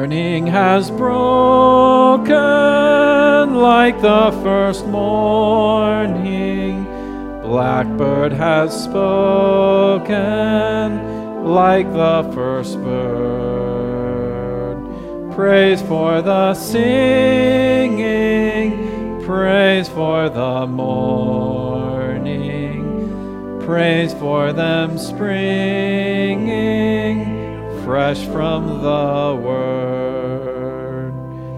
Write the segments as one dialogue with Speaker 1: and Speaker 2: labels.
Speaker 1: Morning has broken like the first morning. Blackbird has spoken like the first bird. Praise for the singing, praise for the morning, praise for them springing fresh from the word.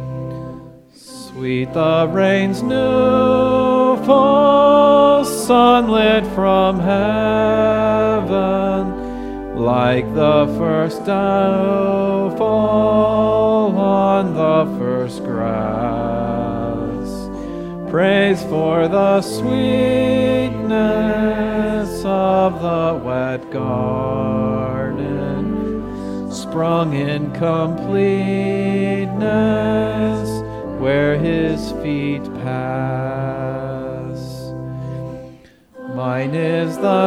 Speaker 1: Sweet the rain's new fall, sunlit from heaven, like the first downfall on the first grass. Praise for the sweetness of the wet garden, sprung in completeness where his feet pass. Mine is the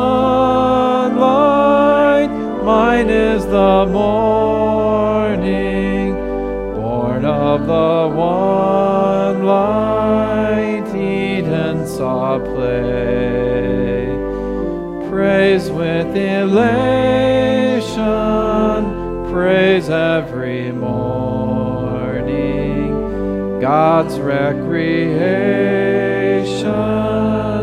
Speaker 1: sunlight, mine is the morning, born of the one light Eden saw play. Praise with elation, praise every morning, God's recreation